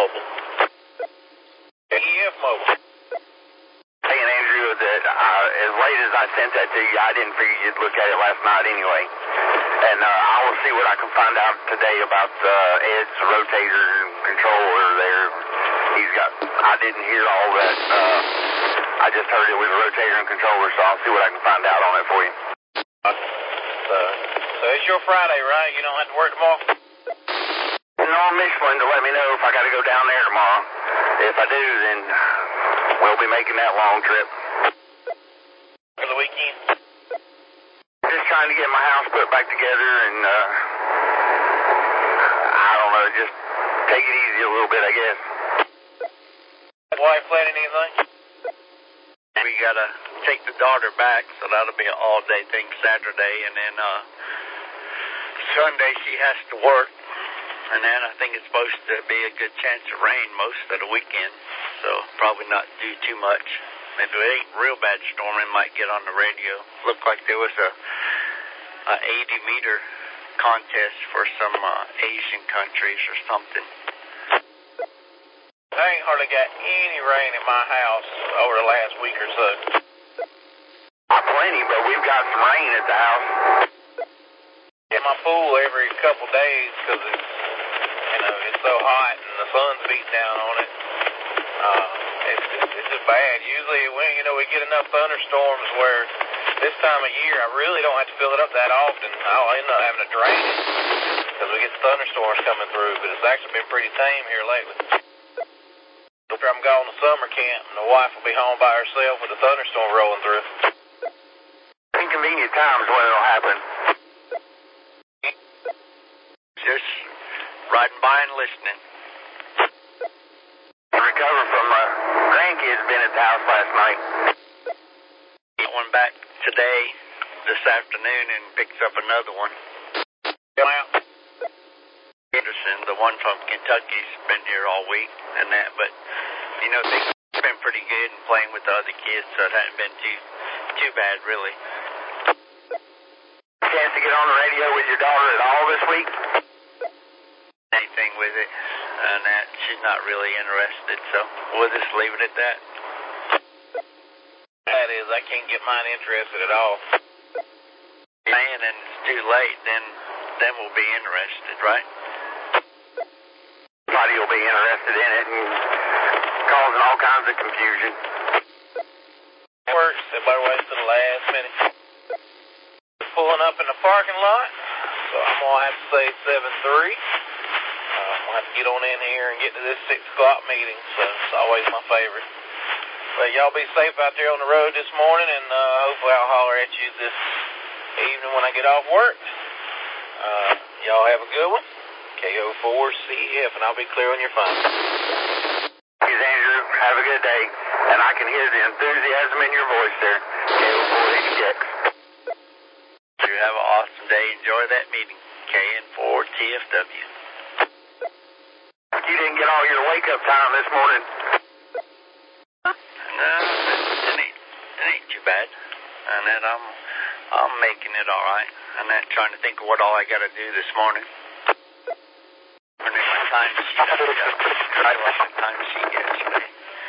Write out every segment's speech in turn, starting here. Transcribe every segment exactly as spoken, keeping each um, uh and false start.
Mobile. E F Mobile. Saying, Andrew, that uh, as late as I sent that to you, I didn't figure you'd look at it last night anyway. And uh, I will see what I can find out today about uh, Ed's rotator controller there. He's got, I didn't hear all that. Uh, I just heard it was a rotator and controller, so I'll see what I can find out on it for you. Uh, so, so it's your Friday, right? You don't have to work tomorrow? No, Michelin to let me know if I got to go down there tomorrow. If I do, then we'll be making that long trip. For the weekend? Just trying to get my house put back together and, uh, I don't know, just take it easy a little bit, I guess. Wife planning anything? We got to take the daughter back, so that'll be an all-day thing Saturday, and then uh, Sunday she has to work, and then I think it's supposed to be a good chance of rain most of the weekend, so probably not do too much. If it ain't real bad storm, it might get on the radio. Looked like there was a, a eighty meter contest for some uh, Asian countries or something. I ain't hardly got any rain in my house over the last week or so. Not plenty, but we've got some rain at the house. In my pool every couple days because it's, you know, it's so hot and the sun's beating down on it. Uh, it's, it's, it's just bad. Usually, when, you know, we get enough thunderstorms where this time of year I really don't have to fill it up that often. I'll end up having to drain it because we get thunderstorms coming through, but it's actually been pretty tame here lately. After I'm gone to summer camp, and the wife will be home by herself with a thunderstorm rolling through. Inconvenient times when it'll happen. Just riding by and listening. Recover from uh, grandkids being at the house last night. He went back today, this afternoon, and picked up another one. Well, Anderson, the one from Kentucky's been here all week and that, but you know they've been pretty good and playing with the other kids, so it hasn't been too too bad really. Chance to get on the radio with your daughter at all this week? Anything with it, and that she's not really interested, so we'll just leave it at that. That is, I can't get mine interested at all. Man, and it's too late, then then we'll be interested, right? Somebody will be interested in it and causing all kinds of confusion. Works, everybody waits to the last minute. Pulling up in the parking lot, so I'm going to have to say seven three. Uh, I'm going to have to get on in here and get to this six o'clock meeting, so it's always my favorite. But y'all be safe out there on the road this morning, and uh, hopefully I'll holler at you this evening when I get off work. Uh, y'all have a good one. K O four C F, and I'll be clear on your phone. Thanks, Andrew. Have a good day. And I can hear the enthusiasm in your voice there. K O four H X. You have an awesome day. Enjoy that meeting. K N four T F W. You didn't get all your wake-up time this morning. No, it ain't, it ain't too bad. And then I'm, I'm making it all right. And then trying to think of what all I got to do this morning. And then my time sheet, I tried to my time sheet yesterday.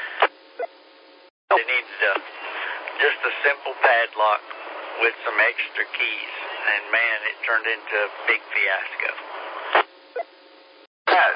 They needed a, just a simple padlock with some extra keys. And man, it turned into a big fiasco. Yeah.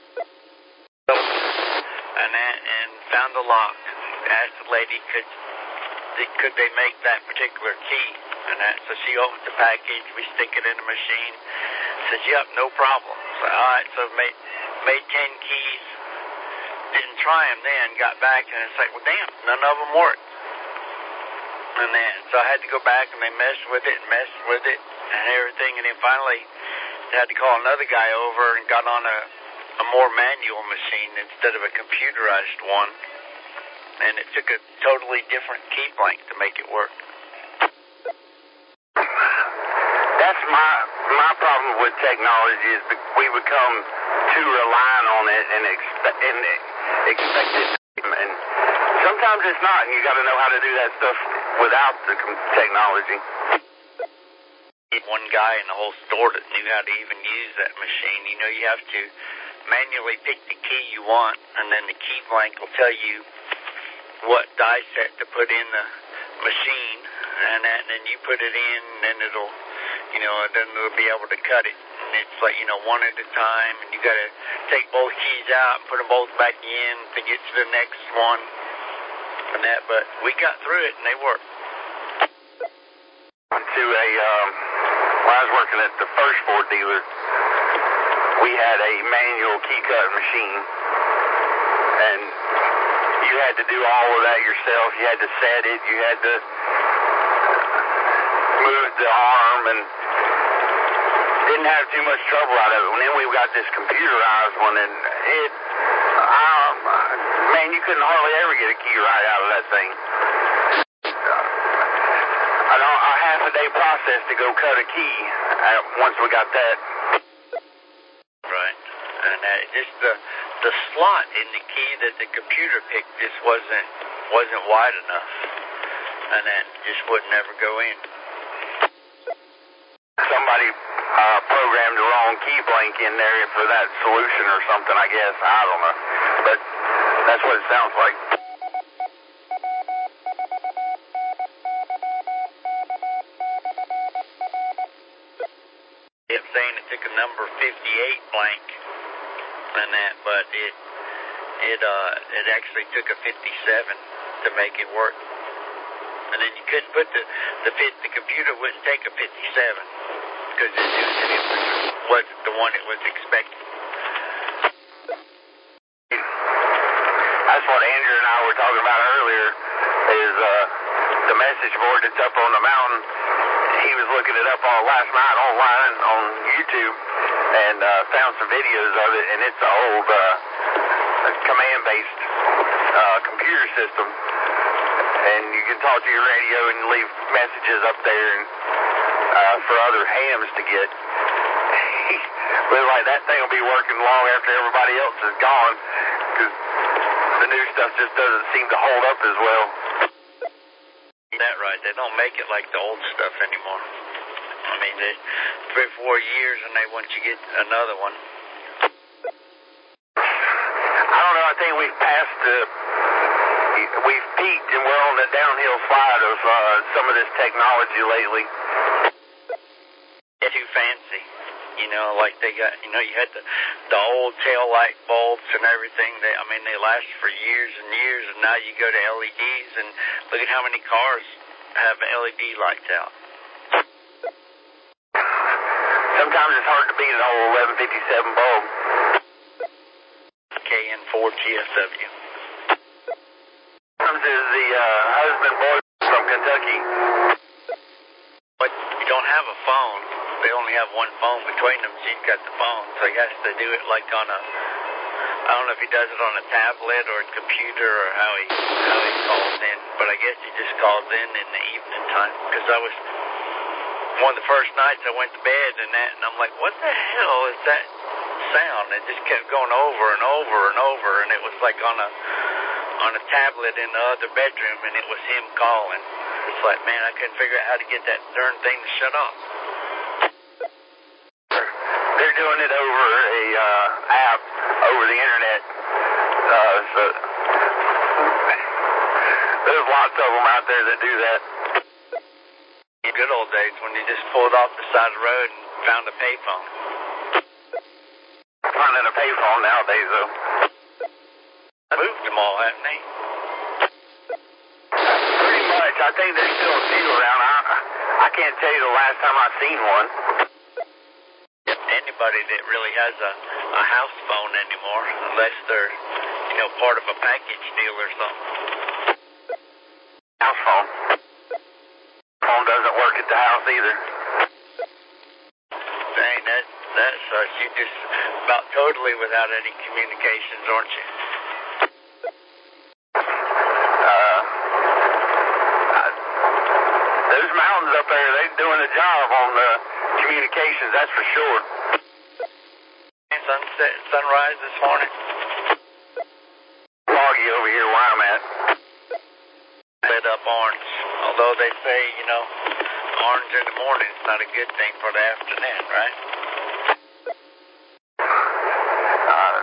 And that, and found the lock. Asked the lady, could could they make that particular key? And that, so she opened the package. We stick it in the machine. Said, "Yep, no problem." So all right, so made made ten keys. Didn't try them then. Got back and it's like, well, damn, none of them worked. And then so I had to go back and they messed with it and messed with it and everything. And then finally, they had to call another guy over and got on a a more manual machine instead of a computerized one, and it took a totally different key blank to make it work. That's my my problem with technology is that we become too reliant on it and expect and expect it, and sometimes it's not. And you got to know how to do that stuff without the technology. One guy in the whole store that knew how to even use that machine. You know, you have to manually pick the key you want, and then the key blank will tell you what die set to put in the machine, and, that, and then you put it in, and then it'll, you know, then it'll be able to cut it. And it's like, you know, one at a time, and you got to take both keys out and put them both back in to get to the next one, and that. But we got through it, and they worked. To a, um, when I was working at the first Ford dealer, we had a manual key cut machine, and you had to do all of that yourself. You had to set it, you had to move the arm, and didn't have too much trouble out of it. And then we got this computerized one, and it, um, man, you couldn't hardly ever get a key right out of that thing. I don't, a half a day process to go cut a key uh, once we got that. Right. And uh, just the the slot in the key that the computer picked just wasn't wasn't wide enough, and that just would never go in. Somebody uh, programmed the wrong key blank in there for that solution or something, I guess. I don't know, but that's what it sounds like. It's saying it took a number fifty-eight blank and that, but it it uh it actually took a fifty-seven to make it work. And then you couldn't put the the fit the computer wouldn't take a fifty-seven because it, it, it wasn't the one it was expecting. That's what Andrew and I were talking about earlier. Is uh the message board that's up on the mountain. He was looking it up all last night online on YouTube and uh, found some videos of it, and it's an old uh, command-based uh, computer system, and you can talk to your radio and leave messages up there and, uh, for other hams to get. But like that thing will be working long after everybody else is gone because the new stuff just doesn't seem to hold up as well. That right, they don't make it like the old stuff anymore. I mean, they, three or four years and they want you to get another one. I don't know, I think we've passed the, we've peaked and we're on the downhill slide of uh, some of this technology lately. Too fancy. You know, like they got, you know, you had the, the old tail light bulbs and everything. They, I mean, they lasted for years and years, and now you go to L E Ds, and look at how many cars have L E D lights out. Sometimes it's hard to beat an old eleven fifty-seven bulb. K N four T S W. Comes is the uh, husband boy from Kentucky. But you don't have a phone. They only have one phone between them. She's got the phone, so he has to do it like on a, I don't know if he does it on a tablet or a computer or how he how he calls in, but I guess he just calls in in the evening time. Because I was, one of the first nights I went to bed and that, and I'm like, what the hell is that sound? It just kept going over and over and over, and it was like on a on a tablet in the other bedroom, and it was him calling. It's like, man, I couldn't figure out how to get that darn thing to shut off. They're doing it over a uh, app over the internet. Uh, so there's lots of them out there that do that. In good old days when you just pulled off the side of the road and found a payphone. Finding a payphone nowadays, though. Moved them all, haven't they? Pretty much. I think there's still a few around. I, I can't tell you the last time I've seen one. Anybody that really has a, a house phone anymore, unless they're, you know, part of a package deal or something. House phone. Phone doesn't work at the house either. Dang, that, that sucks. You're just about totally without any communications, aren't you? Uh, I, those mountains up there, they're doing a job on the communications, that's for sure. Sunset, sunrise this morning. Foggy over here where I'm at. Lit up orange. Although they say, you know, orange in the morning is not a good thing for the afternoon, right? Uh,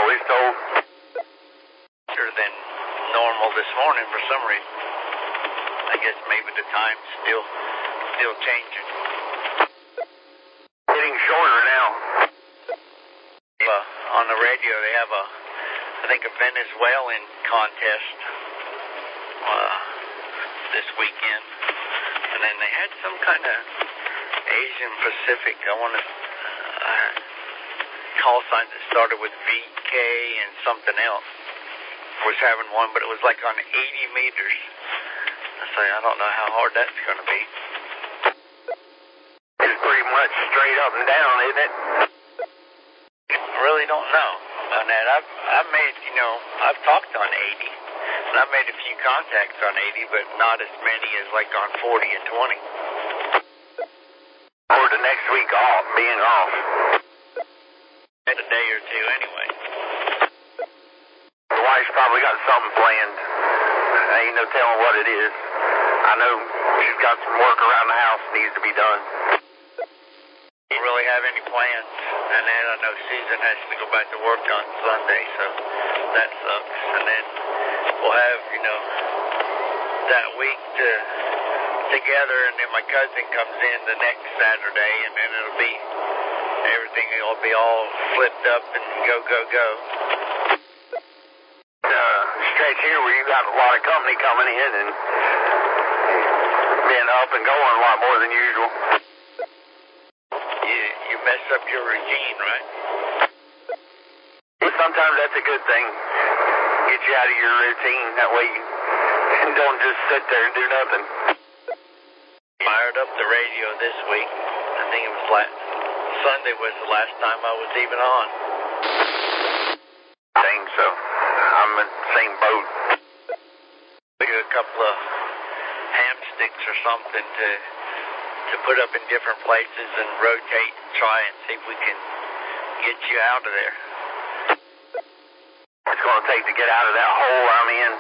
always told. Than normal this morning for some reason. I guess maybe the time's still still changing. Getting shorter now. Uh, on the radio they have a, I think a Venezuelan contest uh, this weekend, and then they had some kind of Asian Pacific. I want to uh, call sign that started with V K and something else. Was having one, but it was like on eighty meters. I say, I don't know how hard that's going to be. It's pretty much straight up and down, isn't it? I really don't know on that. I've, I've made, you know, I've talked on eighty, and I've made a few contacts on eighty, but not as many as like on forty and twenty. Or the next week off, being off. In a day or two anyway. The wife's probably got something planned. Ain't no telling what it is. I know she's got some work around the house needs to be done. Don't really have any plans, and then I know Susan has to go back to work on Sunday, so that sucks. And then we'll have, you know, that week to together, and then my cousin comes in the next Saturday, and then it'll be everything will be all flipped up and go go go. Stretch here where you got a lot of company coming in and being up and going a lot more than usual. You you mess up your routine, right? Sometimes that's a good thing. Get you out of your routine. That way you don't just sit there and do nothing. Fired up the radio this week. I think it was last Sunday was the last time I was even on. I think so. I'm in the same boat. We do a couple of ham sticks or something to to put up in different places and rotate and try and see if we can get you out of there. It's going to take to get out of that hole I'm in.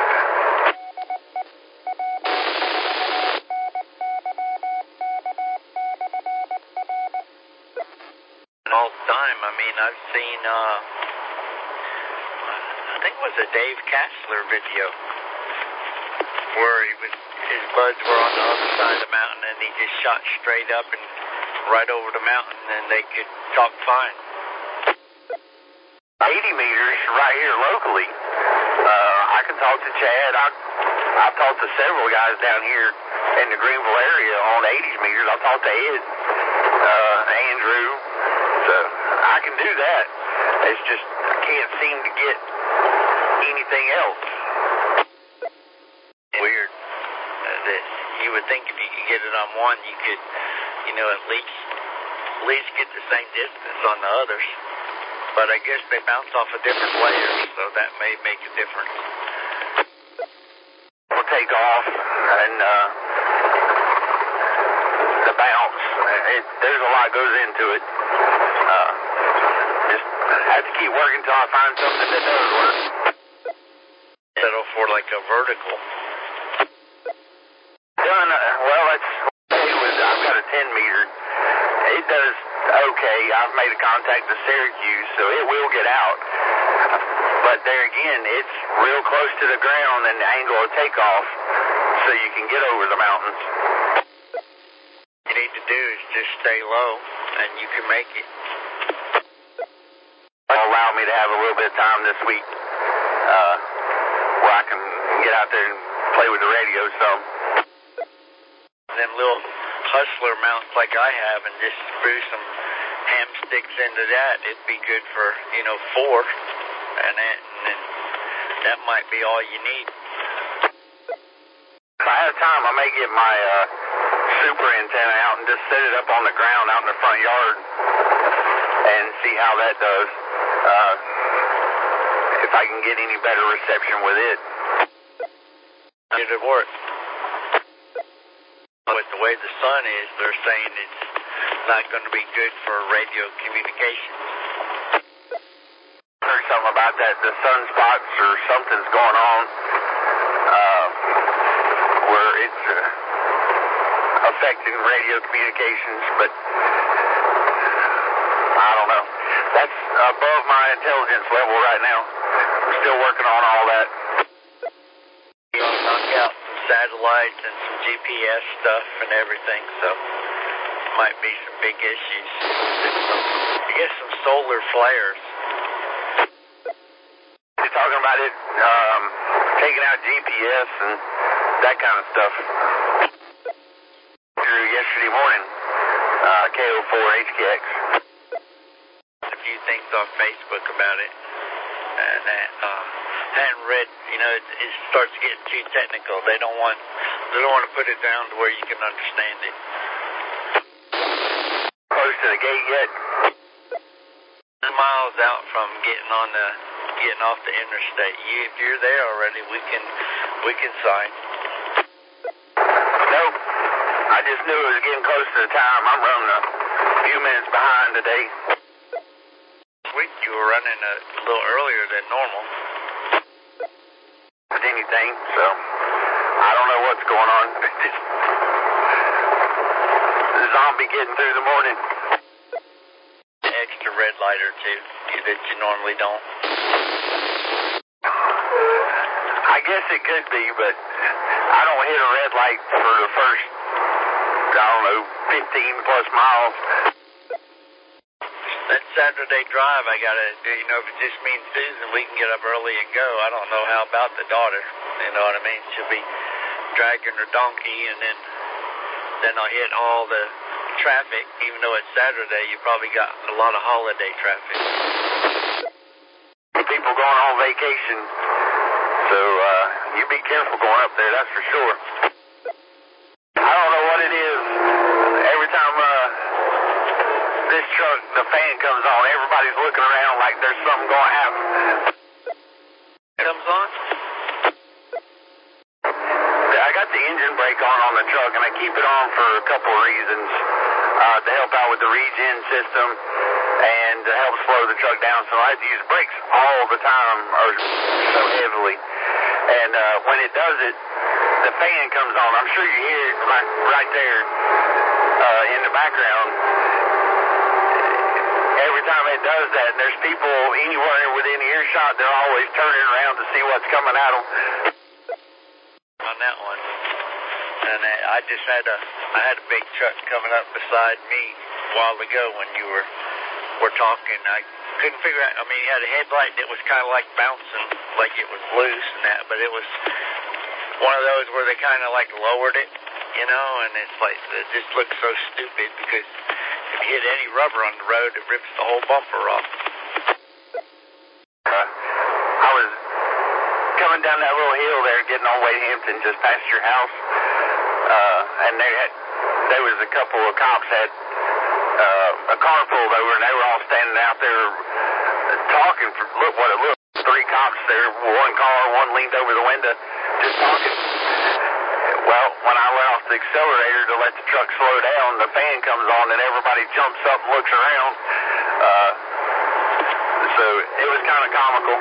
All the time. I mean, I've seen, uh, I think it was a Dave Kassler video where he was, his buds were on the other side of the mountain and he just shot straight up and right over the mountain and they could talk fine. eighty meters right here locally. Uh, I can talk to Chad. I, I've talked to several guys down here in the Greenville area on eighty meters. I've talked to Ed, uh, Andrew. So I can do that. It's just I can't seem to get anything else. Weird. Uh, that you would think if you could get it on one, you could, you know, at least at least get the same distance on the others. But I guess they bounce off of different layers, so that may make a difference. We'll take off and uh, the bounce. It, there's a lot goes into it. Uh, just have to keep working until I find something that does work. Settle for like a vertical. Done. Uh, well, it's it was. I've got a ten meter. It does okay. I've made a contact to Syracuse, so it will get out. But there again, it's real close to the ground and the angle of takeoff, so you can get over the mountains. What you need to do is just stay low, and you can make it. It'll allow me to have a little bit of time this week uh, where I can get out there and play with the radio some. Them little hustler mounts like I have and just screw some ham sticks into that, it'd be good for, you know, four. And, that, and then that might be all you need. If I have time, I may get my uh, super antenna out and just set it up on the ground out in the front yard and see how that does. Uh, if I can get any better reception with it. It'd work. With the way the sun is, they're saying it's not going to be good for radio communications. I heard something about that, the sunspots or something's going on uh, where it's uh, affecting radio communications, but I don't know. that's above my intelligence level right now. I'm still working on all that. You know, knock out some satellites and some G P S stuff and everything, so might be some big issues. I guess some solar flares. You're talking about it, um, taking out G P S and that kind of stuff. Through yesterday morning, uh, K O four H K X. A few things on Facebook about it, and that uh, hadn't read. You know, it, it starts getting too technical. They don't want, they don't want to put it down to where you can understand it. Close to the gate yet? Two miles out from getting on the, getting off the interstate. You, if you're there already, we can, we can sign. Nope. I just knew it was getting close to the time. I'm running a few minutes behind today. This week you were running a little earlier than normal. With anything, so I don't know what's going on. Just the zombie getting through the morning. Extra red light or two that you normally don't. I guess it could be, but I don't hit a red light for the first, I don't know, fifteen plus miles. That Saturday drive I gotta do, you know, if it's just me and Susan, we can get up early and go. I don't know how about the daughter, you know what I mean? She'll be dragging her donkey, and then then I'll hit all the traffic. Even though it's Saturday, you probably got a lot of holiday traffic. People going on vacation, so uh, you be careful going up there, that's for sure. I don't know what it is. Every time uh, this truck, the fan comes on, everybody's looking around like there's something going to happen. Comes on? I got the engine brake on on the truck, and I keep it on for a couple of reasons. Uh, to help out with the regen system and to help slow the truck down. So I have to use brakes all the time, or so heavily. And uh, when it does it, the fan comes on. I'm sure you hear it right, right there uh, in the background. Every time it does that, and there's people anywhere within earshot, they're always turning around to see what's coming at them. On that one. And I just had a, I had a big truck coming up beside me a while ago when you were, were talking. I couldn't figure out, I mean, he had a headlight that was kind of like bouncing, like it was loose and that, but it was one of those where they kind of like lowered it, you know, and it's like, it just looks so stupid because if you hit any rubber on the road, it rips the whole bumper off. Uh, I was coming down that little hill there, getting on Wade Hampton, just past your house. Uh, and they had, there was a couple of cops had uh, a car pulled over, and they were all standing out there talking. For, look what it looked. Three cops there, one car, one leaned over the window, just talking. Well, when I let off the accelerator to let the truck slow down, the fan comes on, and everybody jumps up and looks around. Uh, so it was kind of comical.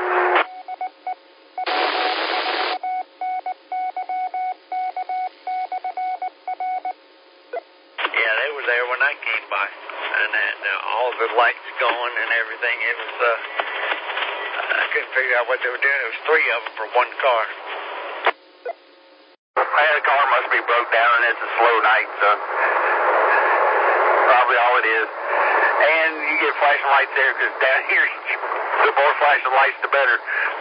There when I came by, and that, uh, all the lights going and everything. It was, uh, I couldn't figure out what they were doing. It was three of them for one car. Well, the car must be broke down, and it's a slow night, so probably all it is. And you get flashing lights there, because down here, the more flashing lights, the better.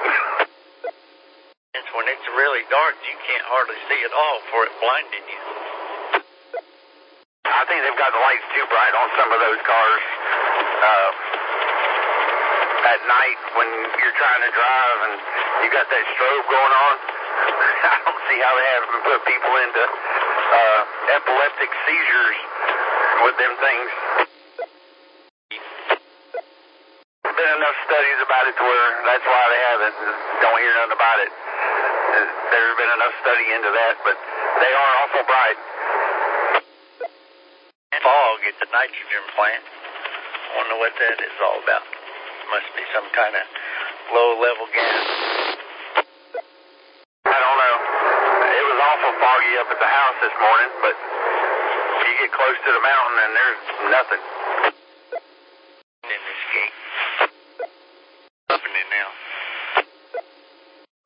It's when it's really dark, you can't hardly see it all before it blinded you. I think they've got the lights too bright on some of those cars uh, at night when you're trying to drive and you got that strobe going on. I don't see how they haven't put people into uh, epileptic seizures with them things. There's been enough studies about it to where that's why they haven't. Don't hear nothing about it. There's been enough study into that, but they are awful bright. Fog at the nitrogen plant. I wonder what that is all about. Must be some kind of low-level gas. I don't know. It was awful foggy up at the house this morning, but you get close to the mountain and there's nothing. In this gate.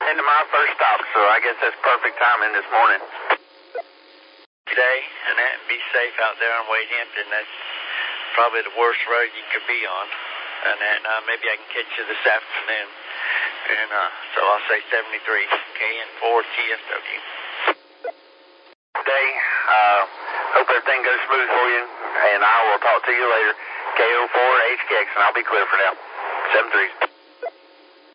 into my first stop, so I guess that's perfect timing this morning. Today, and that, and be safe out there on Wade Hampton. That's probably the worst road you could be on. And then uh, maybe I can catch you this afternoon. And uh, so I'll say seventy-three K N four T F W. Day, uh, hope everything goes smooth for you, and I will talk to you later. K O four H K X, and I'll be clear for now. seven three.